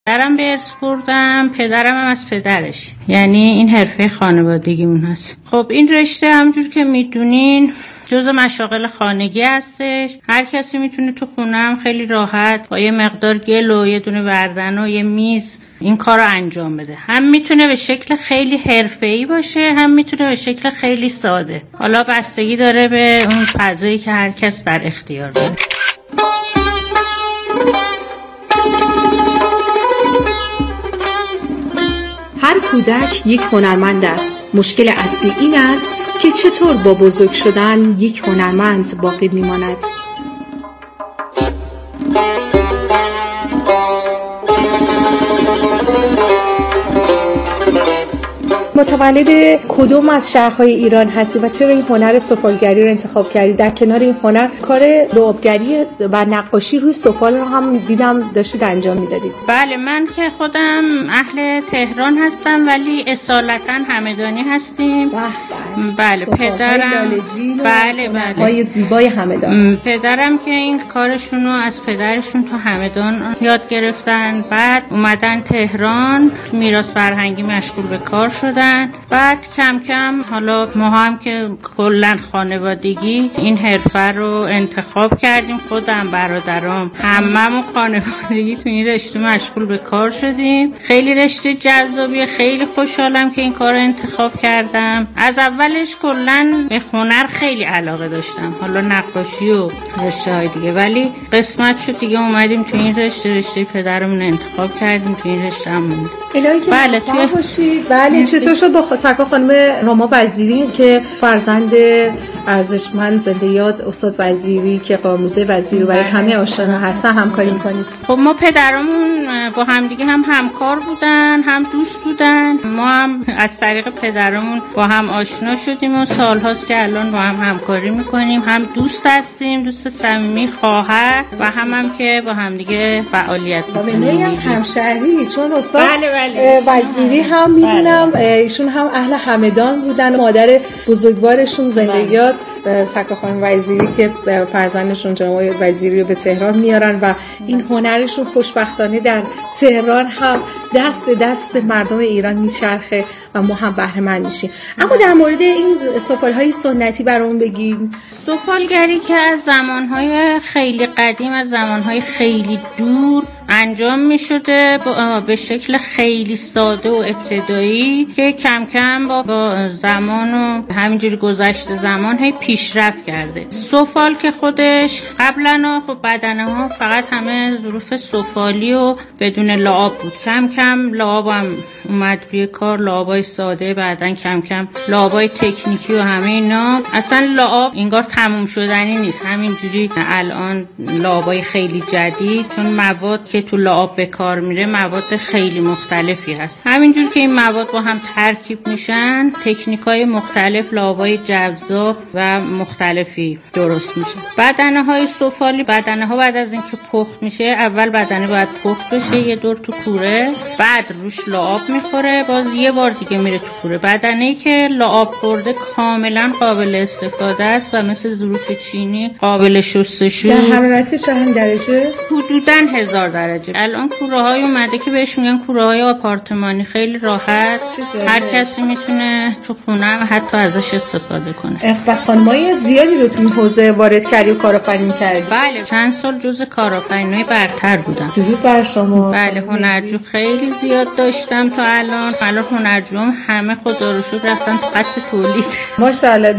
درم به ارث بردم، پدرم هم از پدرش، یعنی این حرفه خانوادگیمون هست. خب این رشته همجور که میدونین جزء مشاغل خانگی هستش. هر کسی میتونه تو خونم خیلی راحت با یه مقدار گل و یه دونه بردن و یه میز این کار رو انجام بده. هم میتونه به شکل خیلی حرفه‌ای باشه، هم میتونه به شکل خیلی ساده. حالا بستگی داره به اون فضایی که هر کس در اختیار داره. هر کودک یک هنرمند است. مشکل اصلی این است که چطور با بزرگ شدن یک هنرمند باقی میماند. متولد کدوم از شهرهای ایران هستی و چرا این هنر سفالگری رو انتخاب کردی؟ در کنار این هنر کار لعابگری و نقاشی روی سفال رو هم دیدم داشتید انجام میدادید. بله، من که خودم اهل تهران هستم ولی اصالتا همدانی هستیم. بله، پدرم بله های زیبای همدان. پدرم که این کارشون رو از پدرشون تو همدان یاد گرفتن، بعد اومدن تهران، میراث فرهنگی مشغول به کار شدن. بعد کم کم حالا ما هم که کلا خانوادگی این حرفه رو انتخاب کردیم، خودم برادرام هممون خانوادگی تو این رشته مشغول به کار شدیم. خیلی رشته جذابیه، خیلی خوشحالم که این کار رو انتخاب کردم. از اولش کلا به هنر خیلی علاقه داشتم، حالا نقاشی و رشته های دیگه، ولی قسمت شد دیگه اومدیم تو این رشته پدرمون انتخاب کردیم، تو این رشته هم موندیم. بله توی باشید. بله چطور شد با سرکار خانم راما وزیری که فرزند ارزشمند زنده یاد استاد وزیری که قاموزه وزیری برای همه آشنا هستن همکاری می‌کنید؟ خب ما پدرمون با همدیگه هم همکار بودن، هم دوست بودن. ما هم از طریق پدرمون با هم آشنا شدیم و سال‌هاست که الان با هم همکاری می‌کنیم. هم دوست هستیم، دوست صمیمی، خواهر و هم که با همدیگه فعالیت می‌کنیم. همشهری، چون استاد وزیری هم میدونم ایشون هم اهل همدان بودن. مادر بزرگوارشون زنده یاد سرکار خانم وزیری که فرزندشون جناب وزیری رو به تهران میارن و این هنرشون خوشبختانه در تهران هم دست به دست مردم ایران میچرخه و ما هم بهره مند میشیم. اما در مورد این سفالهای سنتی برامون بگیم. سفالگری که از زمانهای خیلی قدیم، از زمانهای خیلی دور انجام می شده به شکل خیلی ساده و ابتدایی که کم کم با زمان و همینجوری گذشته زمان هی پیشرفت کرده. سفال که خودش قبلا خب بدنه ها فقط همه ظروف سفالی و بدون لعاب بود. کم کم لعاب هم اومد روی کار، لعابای ساده، بعدن کم کم لعابای تکنیکی و همه اینا. اصلا لعاب انگار تموم شدنی نیست، همینجوری الان لعابای خیلی جدید، چون مواد که تو لعاب به کار میره مواد خیلی مختلفی هست. همینجور که این مواد با هم ترکیب میشن تکنیکای مختلف، لعابای جذاب و مختلفی درست میشه. بدنه های سفالی، بدنه ها بعد از اینکه پخت میشه، اول بدنه باید پخت بشه یه دور تو کوره، بعد روش لعاب میخوره، باز یه بار دیگه میره تو کوره. بدنه‌ای که لعاب خورده کاملا قابل استفاده است و مثل ظروف چینی قابل شستشو. در حرارت چند درجه؟ حدوداً 1000 درجه. الان کوره های اومده که بهش میگن کوره های آپارتمانی، خیلی راحت هر کسی میتونه تو خونه حتی ازش استفاده کنه. بس خانمای زیادی رو تو این حوزه وارد کردی و کارآفرینی کردی؟ بله، چند سال جزء کارآفرینای برتر بودم. درود بر شما. بله، هنرجو خیلی زیاد داشتم تا الان هنرجوام همه خدا رو شکر رفتن تو خط تولید. ماشاءالله.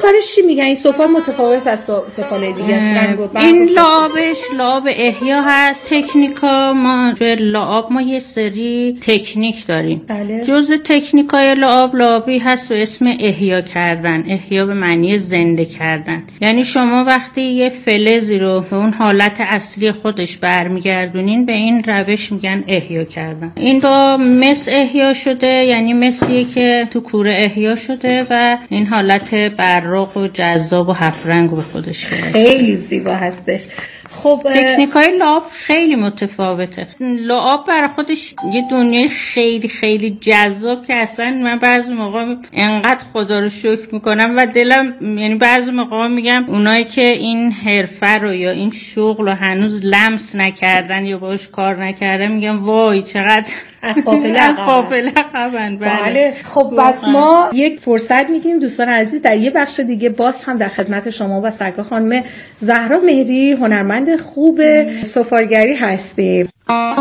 سفالش چی میگن؟ این سفال متفاوت از سفال دیگه است. این لعابش لعاب احیا هست. تکنیکا ما توی لعاب ما یه سری تکنیک داریم. بله. جزء تکنیکای لعابی هست به اسم احیا کردن. احیا به معنی زنده کردن. یعنی شما وقتی یه فلزی رو به اون حالت اصلی خودش برمیگردونین به این روش میگن احیا کردن. این با مس احیا شده، یعنی مسیه که تو کوره احیا شده و این حالت براق و جذاب و هفت رنگ به خودش گرفته. خیلی زیبا هستش. خب تکنیکای لعاب خیلی متفاوته. لعاب برای خودش یه دنیای خیلی خیلی جذاب که اصلا من بعضی موقع انقدر خدا رو شکر میکنم و دلم، یعنی بعضی موقع میگم اونایی که این حرفه رو یا این شغل رو هنوز لمس نکردن یا باش کار نکردن میگم وای چقدر از قافله عقبن. بله. خب بس ما یک فرصت میگیم دوستان عزیز در یه بخش دیگه باز هم در خدمت شما و سرکار خانم زهرا مهری هنرمند خوب سفالگری هستیم.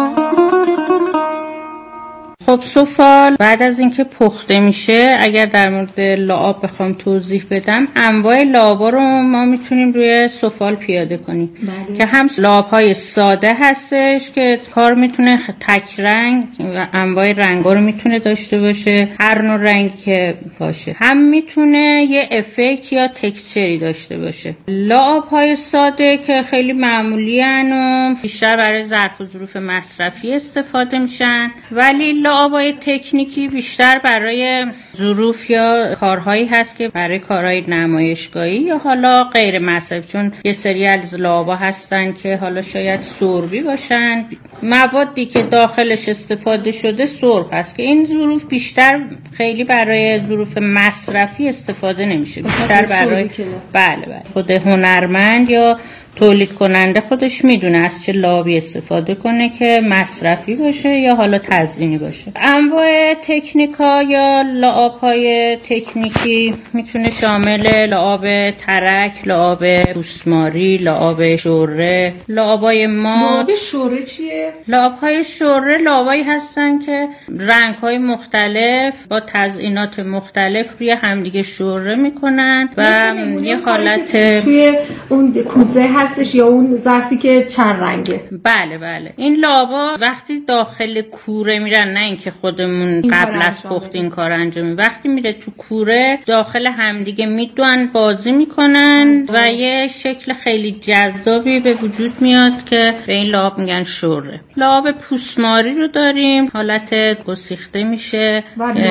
خب سفال بعد از اینکه پخته میشه، اگر در مورد لعاب بخوام توضیح بدم، انواع لعابا رو ما میتونیم روی سفال پیاده کنیم. بله. که هم لعاب‌های ساده هستش که کار میتونه تک رنگ و انواع رنگا رو میتونه داشته باشه، هر نوع رنگی که باشه. هم میتونه یه افکت یا تکسچری داشته باشه. لعاب‌های ساده که خیلی معمولی ان و بیشتر برای ظرف و ظروف مصرفی استفاده میشن، ولی لعابای تکنیکی بیشتر برای ظروف یا کارهایی هست که برای کارهای نمایشگاهی یا حالا غیر مصرفی، چون یه سری از لعابا هستن که حالا شاید سربی باشن، موادی که داخلش استفاده شده سرب هست که این ظروف بیشتر خیلی برای ظروف مصرفی استفاده نمیشه، بیشتر برای بله خود هنرمند یا تولید کننده خودش میدونه از چه لعابی استفاده کنه که مصرفی باشه یا حالا تزیینی باشه. انواع تکنیکا یا لعاب‌های تکنیکی میتونه شامل لعاب ترک، لعاب پوسماری، لعاب شوره، لعابای مات. لعاب شوره چیه؟ لعاب‌های شوره لعابایی هستن که رنگ‌های مختلف با تزیینات مختلف روی همدیگه شوره میکنن و یه حالت توی اون کوزه هستش یا اون ظرفی که چند رنگه. بله این لعابا وقتی داخل کوره میرن، نه اینکه خودمون قبل از پخت این کار انجام، وقتی میره تو کوره داخل همدیگه میدون بازی میکنن و یه شکل خیلی جذابی به وجود میاد که به این لعاب میگن شوره. لعاب پوسماری رو داریم، حالت گسیخته میشه.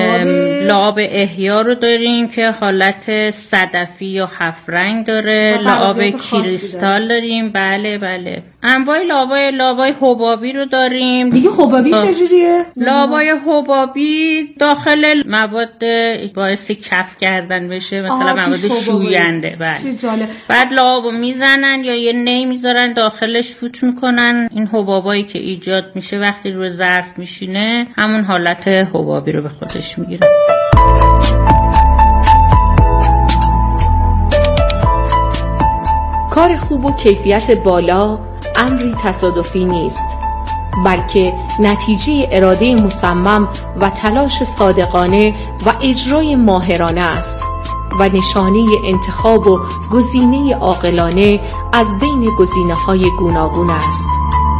لعاب احیا رو داریم که حالت صدفی یا هفت رنگ داره. لعاب کریستال داریم. بله انواع لعابای حبابی رو داریم. دیگه حبابی چجوریه؟ لعابای حبابی داخل مواد باعث کف کردن بشه، مثلا مواد شوینده. بله. بعد لعابو میزنن یا یه نی میذارن داخلش فوت میکنن. این حبابایی که ایجاد میشه وقتی روی ظرف میشینه همون حالت حبابی رو به خودش میگیره. کار خوب و کیفیت بالا امری تصادفی نیست، بلکه نتیجه اراده مصمم و تلاش صادقانه و اجرای ماهرانه است و نشانه انتخاب و گزینه عاقلانه از بین گزینه‌های گوناگون است.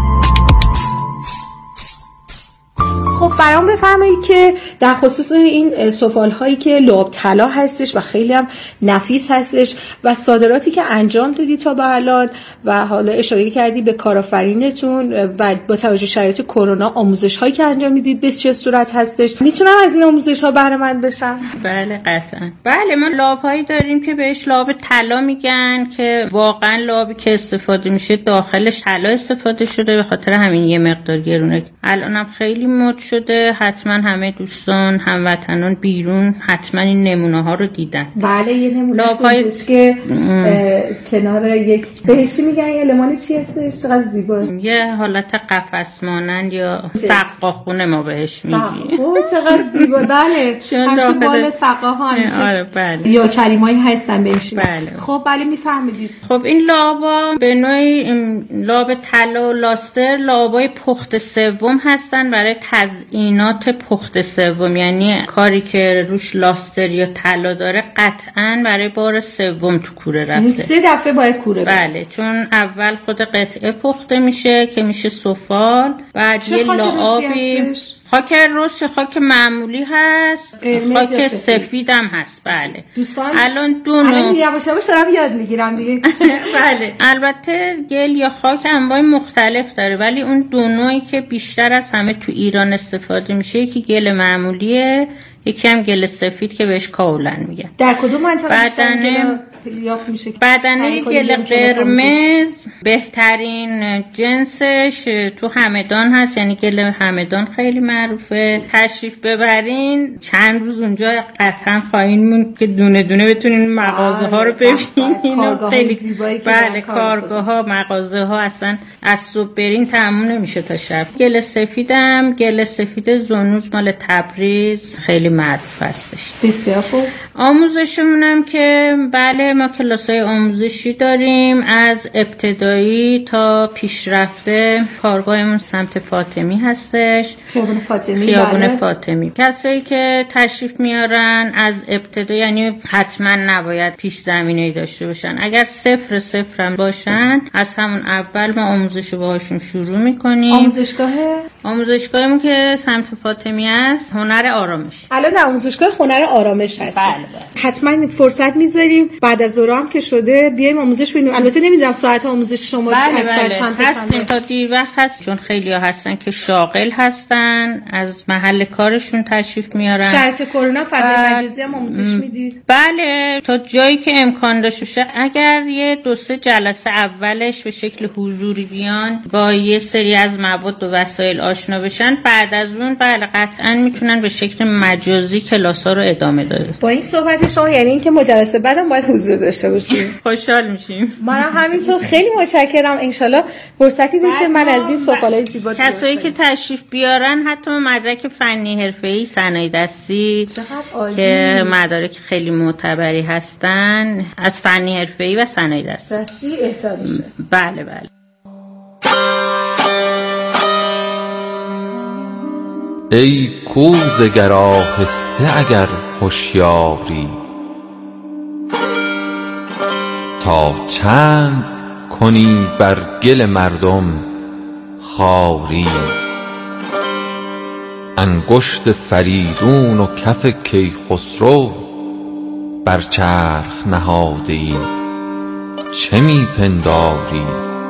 خب برام بفرمایید که در خصوص این سفال هایی که لعاب طلا هستش و خیلی هم نفیس هستش و صادراتی که انجام دادی تا به الان و حالا اشاره کردی به کارآفرینتون و با توجه شرایط کرونا آموزش هایی که انجام میدید به چه صورت هستش، میتونم از این آموزش ها بهره مند بشم؟ بله قطعا. بله ما لعاب هایی داریم که بهش لعاب طلا میگن که واقعا لعابی که استفاده میشه داخلش طلا استفاده شده، به خاطر همین یه مقدار گرونه. الانم خیلی مد شده، حتما همه دوستان هموطنان بیرون حتما این نمونه ها رو دیدن. بله یه نمونه که کنار یک بهشی میگن یه لمان چی هستش، چقدر زیبا، یه حالت قفس مانند یا سقاخونه ما بهش میگیم. چقدر زیبا. بله همچون بال سقاها آره بله. یا کریمایی هستن بهش. بله. خب بله میفهمیدید. خب این لعابا به نوعی لعاب طلا و لاستر لعابای پخت سوم هستن برای تزیینات پخت سوم. سوم، یعنی کاری که روش لاستر یا طلا داره قطعاً برای بار سوم تو کوره رفته. 3 دفعه باید کوره بله، چون اول خود قطعه پخته میشه که میشه سفال، بعد یه لعابی خاک رس، خاک معمولی هست، خاک سفید هم هست. بله دوستان الان یواش یواش دارم یاد میگیرم دیگه. بله البته گل یا خاک انواع مختلف داره، ولی اون دو نوعی که بیشتر از همه تو ایران استفاده میشه یکی گل معمولیه، یکی هم گل سفید که بهش کاولن میگن. در کدوم منطقه بدنه گل قرمز بهترین جنسش تو همدان هست، یعنی گل همدان خیلی معروفه. تشریف ببرین چند روز اونجا قطعا خواهین موند که دونه دونه بتونین مغازه ها رو ببینین. خیلی زیبایی. بله کارگاه ها، مغازه ها اصلا از صبح برین تموم نمیشه تا شب. گل سفیدم، گل سفید زنوج مال تبریز خیلی معروف هستش. بسیار خوب. آموزشمونم که بله ما کلاسای آموزشی داریم از ابتدایی تا پیشرفته. کارگاهمون سمت فاطمی هستش، خیابون فاطمی. خیابون فاطمی. کسایی که تشریف میارن از ابتدا یعنی حتما نباید پیش زمینه‌ای داشته باشن. اگر 0 هم باشن از همون اول ما آموزشو باهاشون شروع میکنیم. آموزشگاهمون که سمت فاطمی است هنر آرامش. الان آموزشگاه هنر آرامش هست. بله. حتما فرصت میذاریم بعد از ظهر که شده بیایم آموزش ببینیم. البته نمیدونم ساعت آموزش شما از ساعت چند هستیم تا دیر وقت هست، چون خیلی‌ها هستن که شاغل هستن از محل کارشون تشریف میارن. شرط کرونا فضای مجازی هم آموزش میدید؟ بله تا جایی که امکان داشته. اگر یه 2-3 جلسه اولش به شکل حضوری بیان با یه سری از مواد و وسایل آشنا بشن، بعد از اون بله قطعاً میتونن به شکل مجازی کلاس‌ها رو ادامه داده. با این صحبت شما یعنی اینکه مجلسه بعدم باید حضور داشته باشیم. خوشحال میشیم. منم همینطور خیلی متشکرم. انشالله فرصتی بشه من از این سفالای زیبا کسایی که تشریف بیارن حتی مدرک فنی حرفه‌ای صنایع دستی که مدارک خیلی معتبری هستن از فنی حرفه‌ای و صنایع دستی اهدا میشه. بله بله. ای کوزه‌گر آهسته اگر هوشیاری، تا چند کنی بر گل مردم خواری. انگشت فریدون و کف کیخسرو بر چرخ نهاده ای، چه می پنداری؟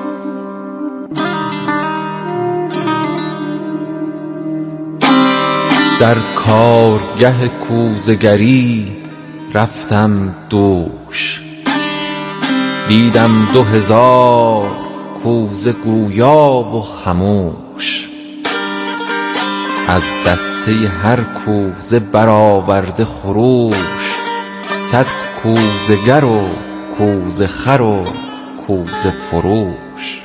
در کارگه کوزه‌گری رفتم دوش، دیدم 2000 کوزه گویا و خموش. از دسته هر کوزه برآورده خروش، 100 کوزه‌گر و کوزه خر و کوزه فروش.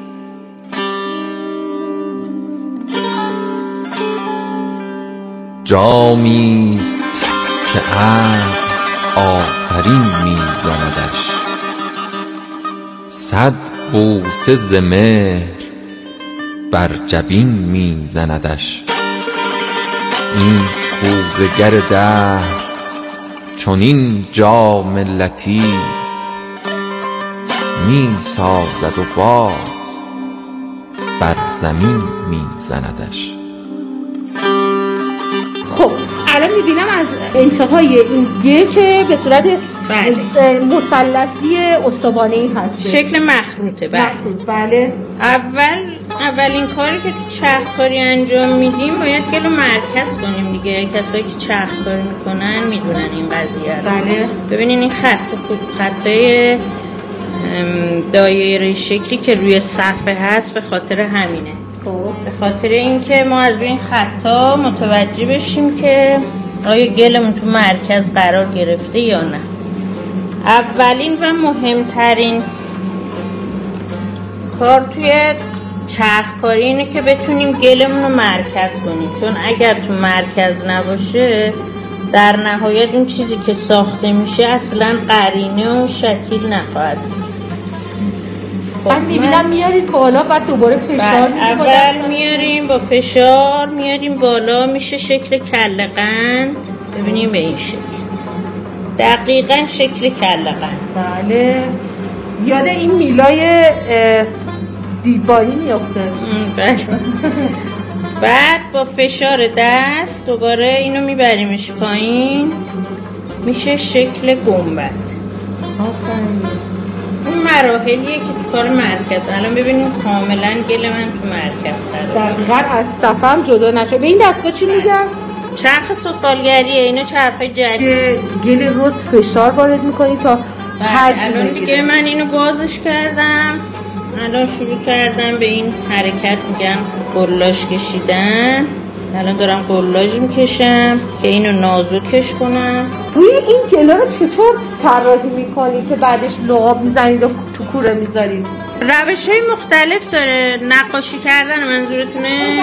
جامیست که عقل آفرین می‌زندش، 100 بوسه ز مهر بر جبین می‌زندش. این کوزه‌گر دهر چنین جام لطیف، می‌سازد و باز بر زمین می‌زندش. خب الان میبینم از انتهای این گل که به صورت مثلثی استوانه‌ای هست، شکل مخروطه. بله. اولین کاری که تو چرخکاری انجام میدیم باید گلو مرکز کنیم دیگه. کسایی که چرخکاری میکنن میدونن این قضیه رو. بله. ببینین این خطای دایره شکلی که روی صفحه هست به خاطر همینه. به خاطر اینکه ما از روی این خطا متوجه بشیم که آیا گلمون تو مرکز قرار گرفته یا نه. اولین و مهمترین کار توی چرخکاری اینه که بتونیم گلمون رو مرکز کنیم، چون اگر تو مرکز نباشه در نهایت اون چیزی که ساخته میشه اصلا قرینه و شکل نخواهد. من میبینم میارید بالا بعد دوباره فشار میدید. اول میاریم با فشار میاریم بالا، میشه شکل کله قند. ببینیم به این شکل، دقیقاً شکل کله قند. بله، یاد این میلای دیدبانی میافته. بله. بعد با فشار دست دوباره اینو میبریمش پایین، میشه شکل گنبد. اون مراحلیه که تو کار مرکز. الان ببینیم کاملا گل من تو مرکز قراره. دقیقاً از صفم جدا نشه. به این دستگاه چی میگن؟ چرخ سفالگریه. اینا چرخای جدید. گل رز فشار وارد میکنی تا حجم الان دیگه من اینو بازش کردم، الان شروع کردم به این حرکت میگم قلاش کشیدن. الان دارم قلاژ میکشم که اینو نازکش کنم. روی این گلا رو چطور طراحی میکنی که بعدش لعاب میزنید و تو کوره میذارید؟ روش‌های مختلف داره. نقاشی کردن منظورتونه؟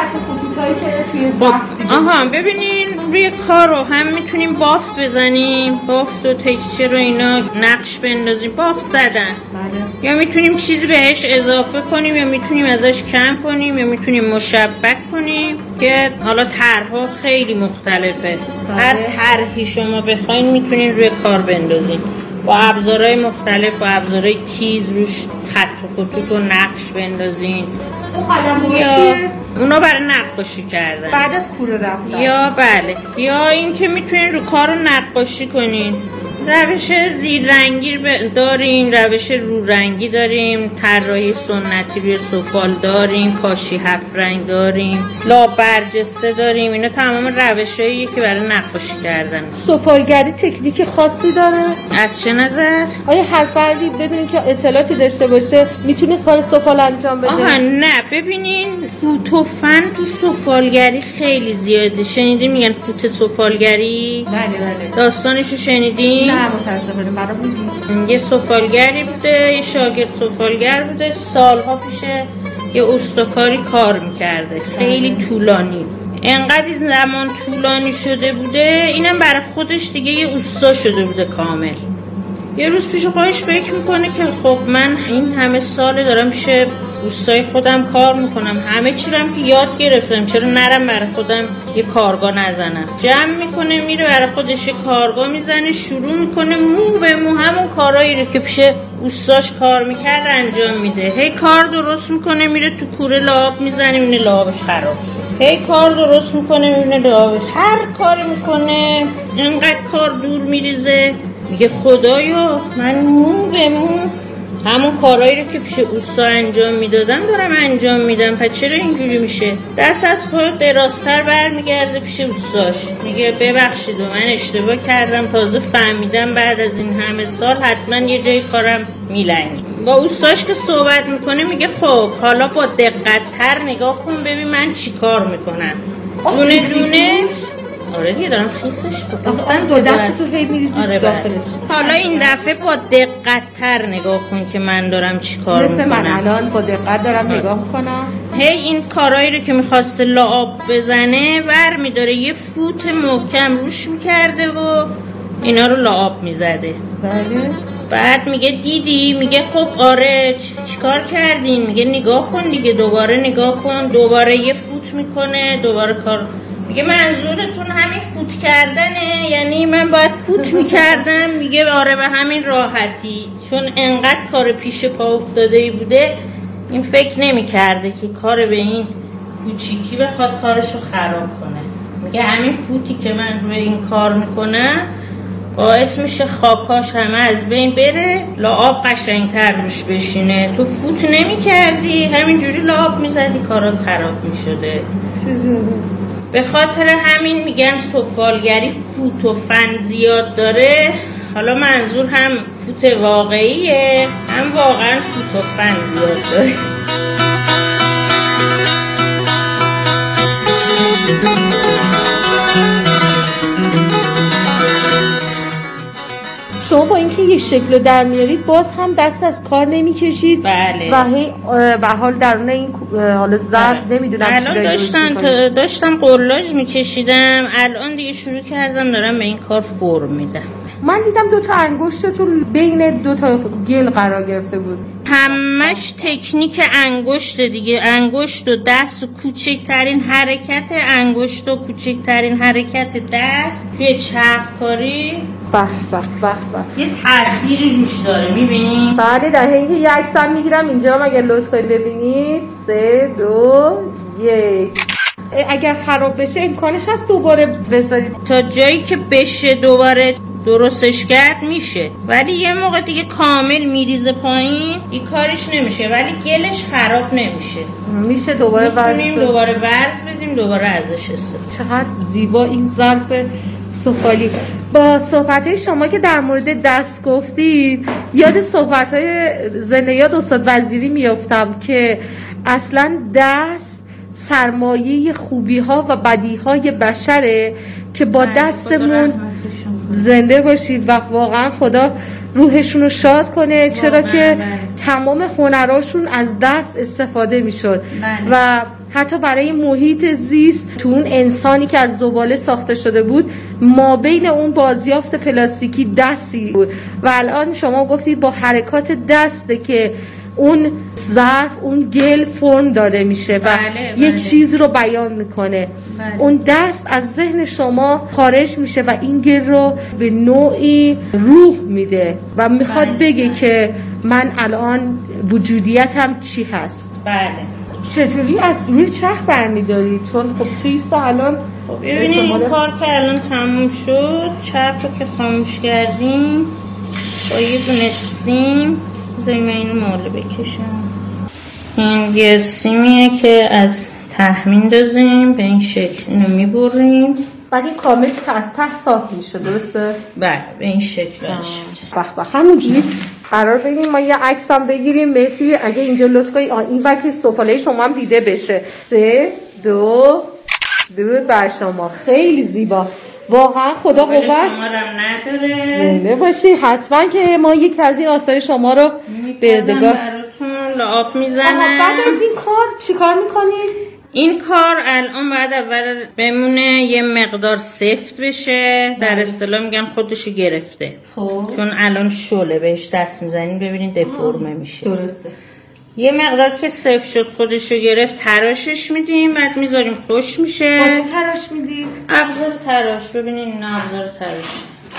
آها ببینین روی کار رو هم میتونیم بافت بزنیم، بافت و تکسچر و اینا نقش بندازیم، بافت زدن. یا میتونیم چیزی بهش اضافه کنیم یا میتونیم ازش کم کنیم یا میتونیم مشبک کنیم که حالا طرح‌ها خیلی مختلفه. هر طرحی شما بخواین میتونین روی کار بندازین با ابزارهای مختلف، با ابزارهای تیز روش خط و خطوط و نقش بندازین. یا اونا برای نقاشی کردن بعد از کوره رفتن. یا بله، یا این که میتونین رو کار رو نقاشی کنین. روش زیر رنگی داریم، روش رو رنگی داریم، طراحی سنتی روی سفال داریم، کاشی 7 رنگ داریم، لاب برجسته داریم. اینا تمام روشاییه که برای نقاشی کردن. سفالگری تکنیک خاصی داره؟ از چه نظر؟ آیا هر فردی ببینید که اطلاعاتی داشته باشه میتونه کار سفال انجام بده؟ آها نه، ببینین فوت و فن تو سفالگری خیلی زیاده. شنیدین میگن فوت سفالگری؟ بله. داستانشو شنیدین؟ نه متاسفانه برام نیست. یه سفالگری بوده، یه شاگرد سفالگر بوده، سالها پیش یه استکاری کار میکرده، خیلی طولانی. انقدر زمان طولانی شده بوده اینم برای خودش دیگه یه اوستا شده بوده کامل. یه روز پیش خودش فکر میکنه که خب من این همه سال دارم پیش دوستای خودم کار میکنم، همه چی رو هم که یاد گرفتم، چرا نرم برای خودم یه کارگاه نزنم؟ جمع میکنه میره برای خودش یه کارگاه میزنه، شروع میکنه مو به مو همون کارایی رو که پیش دوستاش کار میکرد انجام میده. هی کار درست میکنه میره تو کوره لعاب میزنه میبینه لعابش خراب شد. هی کار درست میکنه میبینه لعابش، هر کاری میکنه اینقدر کار دور میریزه، میگه خدایا من مو به مو همون کارهایی رو که پیش اوستا انجام میدادم دارم انجام میدم، پس چرا اینجوری میشه؟ دست از خود درازتر برمیگرده پیش اوستاش، میگه ببخشید و من اشتباه کردم، تازه فهمیدم بعد از این همه سال حتما یه جای کارم میلنگه. با اوستاش که صحبت میکنه میگه خب حالا با دقت‌تر نگاه کن ببین من چی کار میکنم. دونه دونه آره دیگه دارم خیسش گفتم دو دست تو هی میریزی داخلش. حالا این دفعه با دقت‌تر نگاه کن که من دارم چی کار میکنم. مثل من الان با دقت دارم نگاه میکنم. هی این کارایی رو که میخواسته لعاب بزنه برمیداره یه فوت محکم روش میکرده و اینا رو لعاب میزده. بله. بعد میگه دیدی؟ میگه خب آره چیکار کردین؟ میگه نگاه کن دیگه، دوباره نگاه کن، دوباره یه فوت میکنه، دوباره کار. میگه منظورتون همین فوت کردنه؟ یعنی من باید فوت میکردم؟ میگه آره به همین راحتی، چون انقدر کار پیش پا افتاده‌ای بوده این فکر نمیکرده که کار به این کوچیکی بخواد کارشو خراب کنه. میگه همین فوتی که من روی این کار میکنم باعث میشه خاکاش همه از بین بره، لعاب قشنگتر روش بشینه. تو فوت نمیکردی همینجوری لعاب میزدی کارات خراب میشده. به خاطر همین میگن سفالگری فوت و فن زیاد داره. حالا منظور هم فوت واقعیه هم واقعا فوت و فن زیاد داره. شما با اینکه یه شکل در میارید باز هم دست از کار نمیکشید. بله. و هی به حال درون این حالا ظرف نمیدونم الان داشتم قلاژ میکشیدم، الان دیگه شروع کردم دارم به این کار فرم میدم. من دیدم 2 تا انگشتتون بین 2 تا گل قرار گرفته بود. همش تکنیک انگشت دیگه، انگشت و دست و کوچکترین حرکت انگشت و کوچکترین حرکت دست توی چرخکاری به به به یه تأثیری روش داره. میبینید؟ بله، در حین که یه عکس هم میگیرم اینجا هم اگر لطف کنید ببینید. 3 2 1. اگر خراب بشه امکانش هست دوباره بذارید تا جایی که بشه دوباره درستش کرد میشه، ولی یه موقع دیگه کامل میریزه پایین این کارش نمیشه، ولی گلش خراب نمیشه. میشه دوباره ورز بدیم دوباره ازش استفاده. چقدر زیبا این ظرف سفالی. با صحبت‌های شما که در مورد دست گفتید یاد صحبت‌های زندۀاد استاد وزیری میافتم که اصلا دست سرمایه خوبی‌ها و بدی‌های بشره که با دستمون زنده باشید و واقعا خدا روحشون رو شاد کنه، چرا که تمام هنراشون از دست استفاده میشد و حتی برای محیط زیست تو اون انسانی که از زباله ساخته شده بود ما بین اون بازیافت پلاستیکی دستی بود و الان شما گفتید با حرکات دسته که اون ظرف اون گل فرم داده میشه و یک چیز رو بیان میکنه. اون دست از ذهن شما خارج میشه و این گل رو به نوعی روح میده و میخواد بگه که من الان وجودیتم چی هست. چطوری از روی چرخ برمیدارید؟ چون خب خیست الان ببینید این کار که الان تموم شد، چرخ رو که خاموش کردیم با یه دونه سیم بذاریم اینو ماله بکشم. این یه سیمیه که از ته میندازیم به این شکل، اینو میبریم بعد این کامل از ته صاف میشه، درسته؟ بله به این شکل به همونجوری قرار بگیم. ما یه عکس هم بگیریم. مرسی. اگه اینجا لطف کنید این وقتی سفاله شما هم دیده بشه. 3 2 درود بر شما. خیلی زیبا واقعا. خدا قوت نداره. زنده باشی. حتما که ما یک از این آثار شما رو به یادگار براتون لعاب میزنم. بعد از این کار چی کار میکنید؟ این کار الان باید اول بمونه یه مقدار سفت بشه، در اصطلاح میگن خودشو گرفته. چون الان شله بهش دست میزنین ببینید دفرمه میشه. درسته. یه مقدار که سفت شد خودشو گرفت تراشش میدیم، بعد میذاریم خوش میشه. با چه تراش میدیم؟ ابزار تراش. ببینید این ابزار تراش.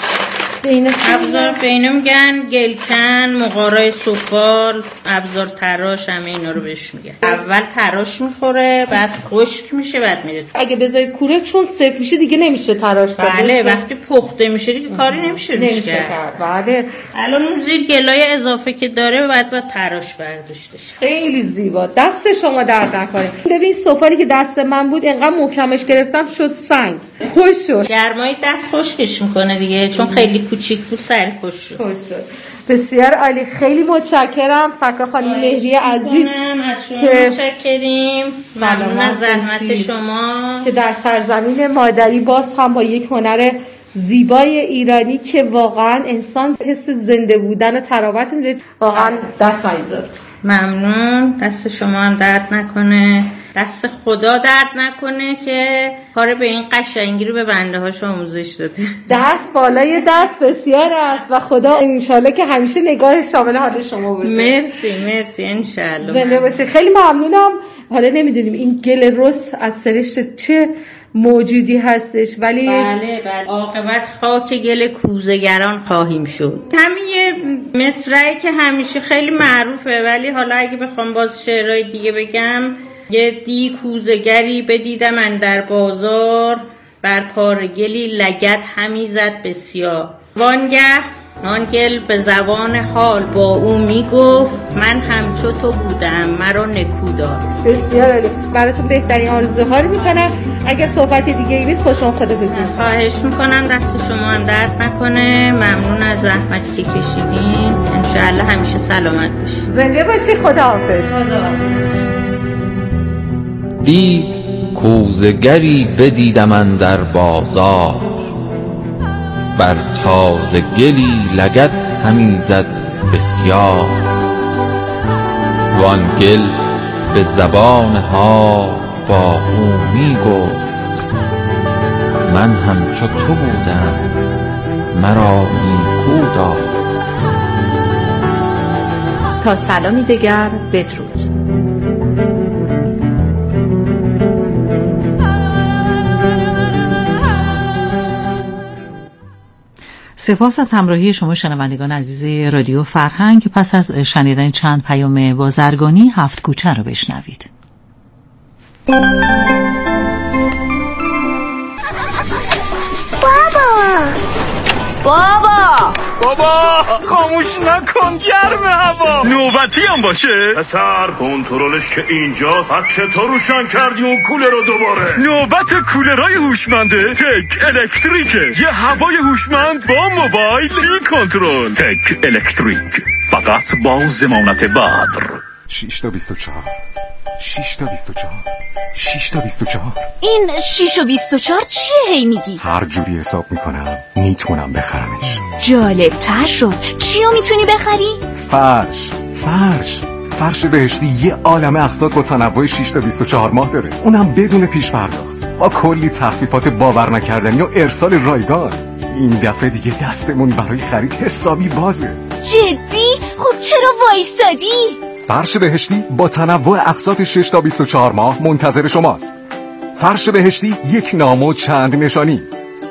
ابزار بینه میگن گلکن، مقارای سفال، ابزار تراش، همه اینا رو بهش میگن. اول تراش میخوره بعد خشک میشه بعد میره. اگه بذارید کوره چون سفت میشه دیگه نمیشه تراش کرد. بله وقتی پخته میشه دیگه کاری نمیشه روش کرد. بله. الان اون زیر گلای اضافه که داره بعد با تراش برداشته شه. خیلی زیبا. دست شما درد نکنه. ببین سفالی که دست من بود انقدر محکمش گرفتم شد سنگ. خوش شد. گرمای دست خشکش میکنه دیگه چون خیلی کوچیک بود سر خوش شد. بسیار عالی. خیلی متشکرم سکا خانم مهری عزیز از شما متشکریم. ممنون از زحمت شما که در سرزمین مادری باز هم با یک هنر زیبای ایرانی که واقعا انسان حس زنده بودن و تراوت میده. واقعا دست مایزر. ممنون. دست شما هم درد نکنه، دست خدا درد نکنه که کار به این قشنگی رو به بنده هاش آموزش داده. دست بالای دست بسیار است و خدا انشالله که همیشه نگاه شامل حال شما باشه. مرسی انشالله. زنده باشه. خیلی ممنونم. حالا نمیدونیم این گل رس از سرشت چه موجودی هستش ولی بله عاقبت خاک گل کوزه‌گران خواهیم شد. همین یه مصرعی که همیشه خیلی معروفه ولی حالا اگه بخوام باز شعرهای دیگه بگم، یه دی کوزه‌گری بدیدم اندر بازار، بر پار گلی لگد همی زد بسیار. وانگه آن گل به زبان حال با او میگفت من همچو تو بودم مرا نکودار. بسیار عالی. براتون بهترین آرزوها رو میکنم. اگه صحبت دیگه ای نیست خوشم خدافظی. خواهش میکنم. دست شما هم درد نکنه. ممنون از زحمتی که کشیدین. انشاءالله همیشه سلامت باشید. زنده باشی. خداحافظ. دی کوزه‌گری بدیدم اندر بازار، بر تازه گلی لگد همی زد بسیار. وان گل به زبان حال با او می گفت من همچو تو بودم مرا نیکو دار. تا سلامی دگر بدرود. سپاس از همراهی شما شنوندگان عزیز رادیو فرهنگ. پس از شنیدن چند پیام بازرگانی هفت کوچه رو بشنوید. بابا خاموش نکن، گرمه هوا. نوبتی هم باشه پسر، کنترلش که اینجا. چطور روشن کردی اون کولر رو دوباره؟ نوبت کولرهای هوشمنده تک الکتریکه. یه هوای هوشمند با موبایل بی کنترل. تک الکتریک، فقط با ضمانت بدر. 6 تا 24 6 تا 24 6 تا 24. این 6 و 24 چیه هی میگی؟ هر جوری حساب میکنم میتونم بخرمش. جالب تر شد. چیو میتونی بخری؟ فرش بهشتی یه عالم اقساط با تنوع 6 تا 24 ماه داره، اونم بدون پیش پرداخت، با کلی تخفیفات باور نکردنی و ارسال رایگان. این دفعه دیگه دستمون برای خرید حسابی بازه. جدی؟ خب چرا وایسادی؟ فرش بهشتی با تنوع اقساط 6 تا 24 ماه منتظر شماست. فرش بهشتی، یک نام و چند نشانی.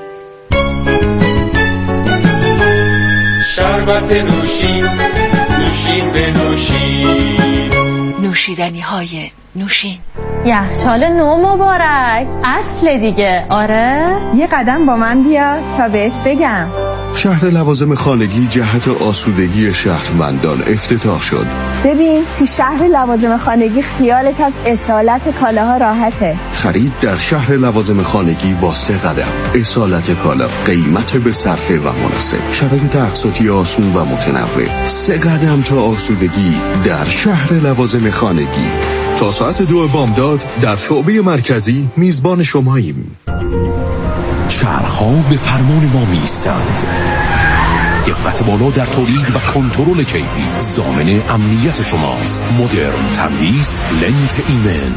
شربت نوشین، نوشین به نوشین، نوشیدنی های نوشین. یخچال نو مبارک، اصل دیگه. آره یه قدم با من بیا تا بهت بگم. شهر لوازم خانگی جهت آسودگی شهروندان افتتاح شد. ببین تو شهر لوازم خانگی خیالت از اصالت کالاها راحته. خرید در شهر لوازم خانگی با 3 قدم. اصالت کالا، قیمت به صرفه و مناسب، شرایط اقساطی آسون و متنوع. 3 قدم تا آسودگی در شهر لوازم خانگی. تا ساعت 2 بامداد در شعبه مرکزی میزبان شماییم. شهرها به فرمان ما میستند. دقت بالا در تولید و کنترل کیفی ضامن امنیت شماست. مدرن تندیس لنت ایمن.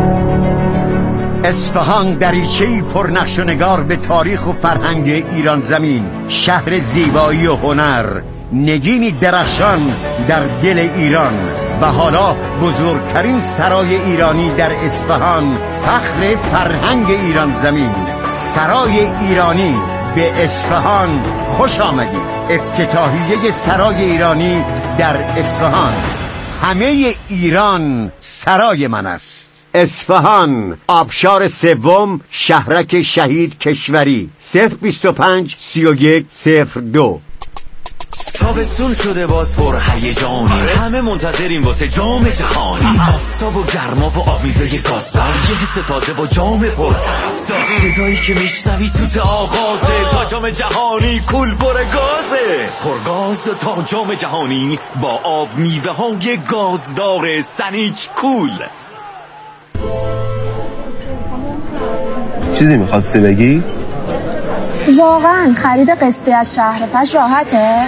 اصفهان دریچه‌ای پرنقش و نگار به تاریخ و فرهنگ ایران زمین، شهر زیبایی و هنر، نگینی درخشان در دل ایران. و حالا بزرگترین سرای ایرانی در اصفهان، فخر فرهنگ ایران زمین، سرای ایرانی به اصفهان خوش آمدید. افتتاحیه سرای ایرانی در اصفهان. همه ایران سرای من است. اصفهان، آبشار 3، شهرک شهید کشوری. 025 31 02. تابستون شده باز پر هیجانی، همه منتظریم واسه جام جهانی. آفتاب و گرما و آب میوه گازدار، یه حس تازه با جام پرطرفدار. صدایی که میشنوی سوت آغازه، تا جام جهانی کول پر گازه. پرگاز تا جام جهانی با آب میوه های گازدار سنیچ کول. چیزی میخواستی بگی؟ واقعا خرید قسطی از شهر فش راحته؟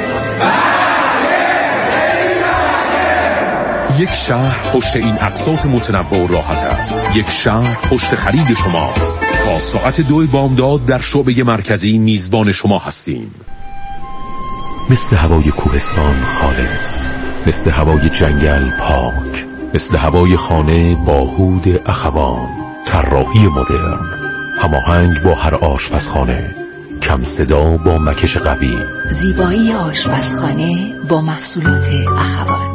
یک شهر پشت این اقساط متنوع و راحت است. یک شهر پشت خرید شماست. تا ساعت 2 بامداد در شعبه مرکزی میزبان شما هستیم. مثل هوای کوهستان خالص، مثل هوای جنگل پاک، مثل هوای خانه با هود اخوان. طراحی مدرن، هماهنگ با هر آشپزخانه، کم صدا با مکش قوی. زیبایی آشپزخانه با محصولات اخوان.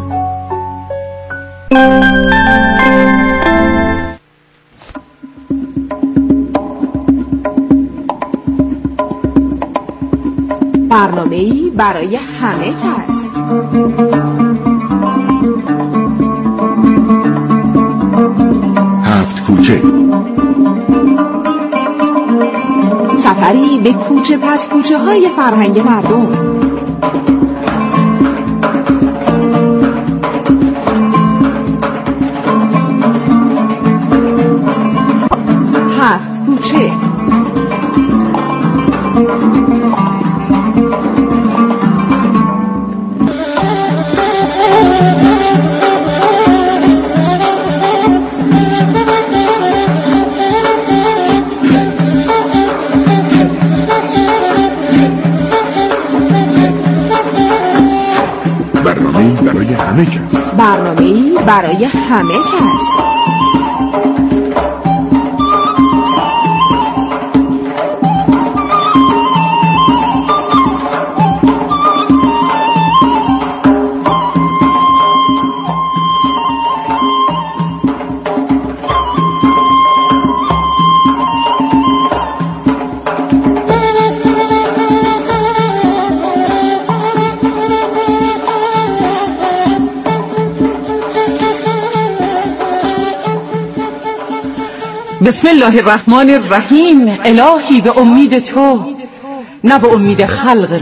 برنامه‌ای برای همه کس. هفت کوچه، سفری به کوچه پس کوچه های فرهنگ مردم. هفت کوچه. همه کس. برنامه‌ای برای همه کس. بسم الله الرحمن الرحیم. الهی به امید تو، نه به امید خلق